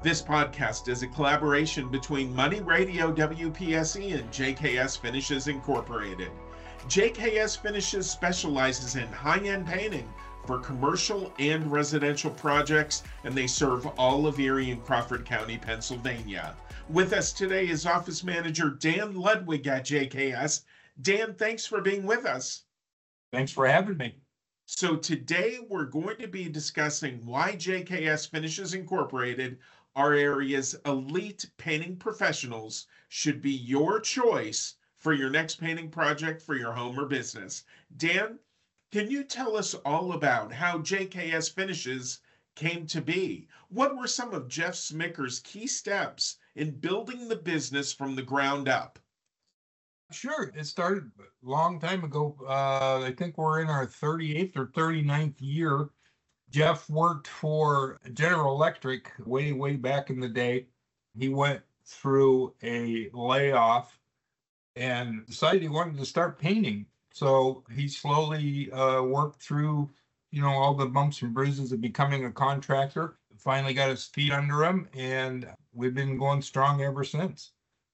This podcast is a collaboration between Money Radio WPSE and JKS Finishes Incorporated. JKS Finishes specializes in high-end painting for commercial and residential projects, and they serve all of Erie and Crawford County, Pennsylvania. With us today is Office Manager Dan Ludwig at JKS. Dan, thanks for being with us. Thanks for having me. So today we're going to be discussing why JKS Finishes Incorporated, our area's elite painting professionals, should be your choice for your next painting project for your home or business. Dan, can you tell us all about how JKS Finishes came to be? What were some of Jeff Smicker's key steps in building the business from the ground up? Sure. It started a long time ago. I think we're in our 38th or 39th year. Jeff worked for General Electric way back in the day. He went through a layoff and decided he wanted to start painting. So he slowly worked through, all the bumps and bruises of becoming a contractor. Finally got his feet under him, and we've been going strong ever since.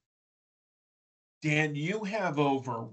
Dan, you have over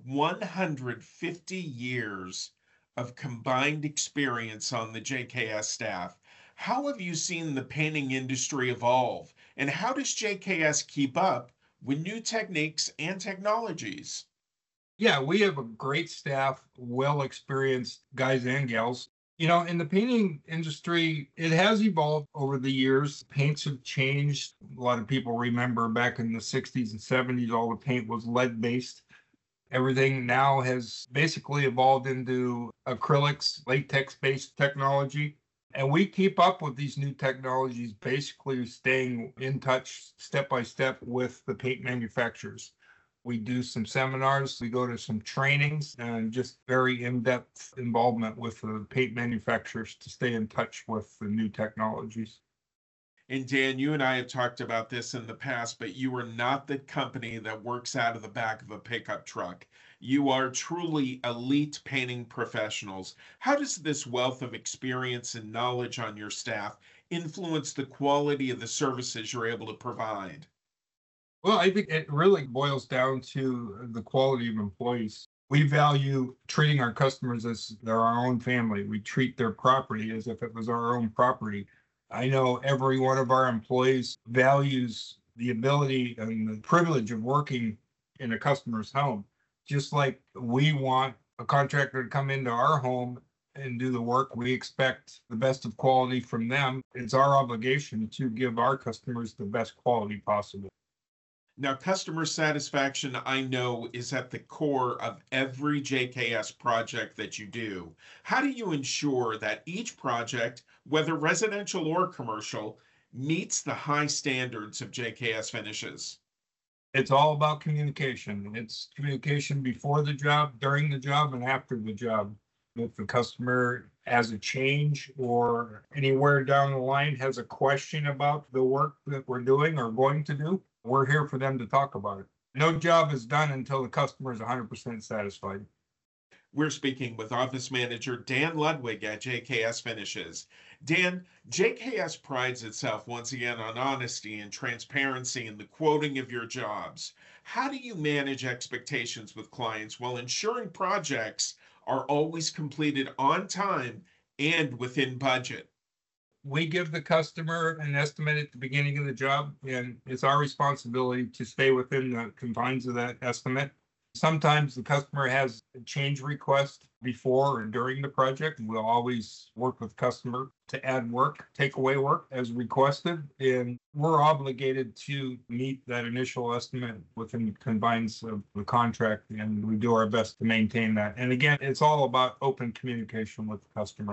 150 years of combined experience on the JKS staff. How have you seen the painting industry evolve, and how does JKS keep up with new techniques and technologies? Yeah, we have a great staff, well-experienced guys and gals. In the painting industry, it has evolved over the years. Paints have changed. A lot of people remember back in the 60s and 70s, all the paint was lead-based. Everything now has basically evolved into acrylics, latex-based technology. And we keep up with these new technologies, basically staying in touch step by step with the paint manufacturers. We do some seminars, we go to some trainings, and just very in-depth involvement with the paint manufacturers to stay in touch with the new technologies. And Dan, you and I have talked about this in the past, but you are not the company that works out of the back of a pickup truck. You are truly elite painting professionals. How does this wealth of experience and knowledge on your staff influence the quality of the services you're able to provide? Well, I think it really boils down to the quality of employees. We value treating our customers as they're our own family. We treat their property as if it was our own property. I know every one of our employees values the ability and the privilege of working in a customer's home. Just like we want a contractor to come into our home and do the work, we expect the best of quality from them. It's our obligation to give our customers the best quality possible. Now, customer satisfaction, I know, is at the core of every JKS project that you do. How do you ensure that each project, whether residential or commercial, meets the high standards of JKS Finishes? It's all about communication. It's communication before the job, during the job, and after the job. If the customer has a change or anywhere down the line has a question about the work that we're doing or going to do, we're here for them to talk about it. No job is done until the customer is 100% satisfied. We're speaking with Office Manager Dan Ludwig at JKS Finishes. Dan, JKS prides itself once again on honesty and transparency in the quoting of your jobs. How do you manage expectations with clients while ensuring projects are always completed on time and within budget? We give the customer an estimate at the beginning of the job, and it's our responsibility to stay within the confines of that estimate. Sometimes the customer has a change request before or during the project. We'll always work with customer to add work, take away work as requested, and we're obligated to meet that initial estimate within the confines of the contract, and we do our best to maintain that. And again, it's all about open communication with the customer.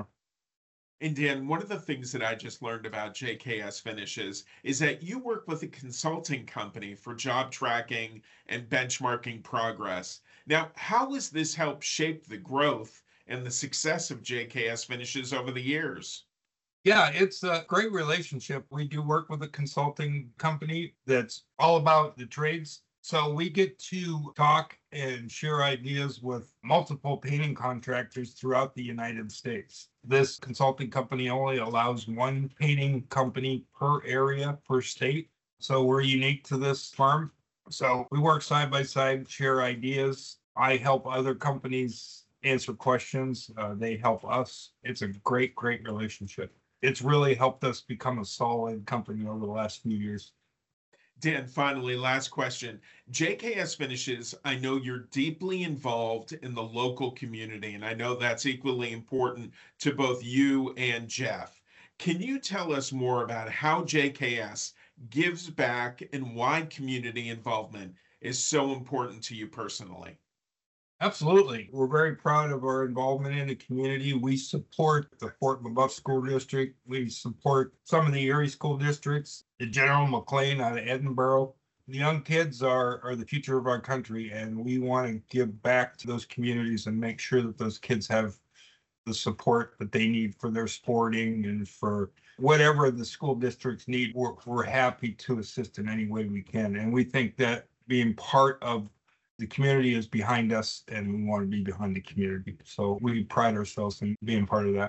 And Dan, one of the things that I just learned about JKS Finishes is that you work with a consulting company for job tracking and benchmarking progress. Now, how has this helped shape the growth and the success of JKS Finishes over the years? Yeah, it's a great relationship. We do work with a consulting company that's all about the trades. So we get to talk and share ideas with multiple painting contractors throughout the United States. This consulting company only allows one painting company per area, per state. So we're unique to this firm. So we work side by side, share ideas. I help other companies answer questions. They help us. It's a great, great relationship. It's really helped us become a solid company over the last few years. Dan, finally, last question. JKS Finishes, I know you're deeply involved in the local community, and I know that's equally important to both you and Jeff. Can you tell us more about how JKS gives back and why community involvement is so important to you personally? Absolutely. We're very proud of our involvement in the community. We support the Fort LaBeouf School District. We support some of the Erie school districts, the General McLean out of Edinboro. The young kids are the future of our country, and we want to give back to those communities and make sure that those kids have the support that they need for their sporting and for whatever the school districts need. We're happy to assist in any way we can. And we think that being part of the community is behind us, and we want to be behind the community. So we pride ourselves in being part of that.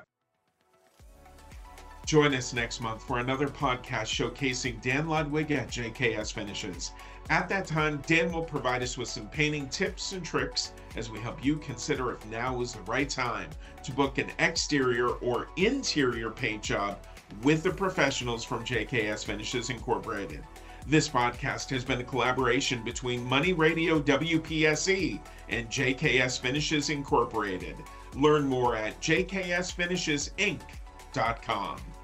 Join us next month for another podcast showcasing Dan Ludwig at JKS Finishes. At that time, Dan will provide us with some painting tips and tricks as we help you consider if now is the right time to book an exterior or interior paint job with the professionals from JKS Finishes Incorporated. This podcast has been a collaboration between Money Radio WPSE and JKS Finishes Incorporated. Learn more at jksfinishesinc.com.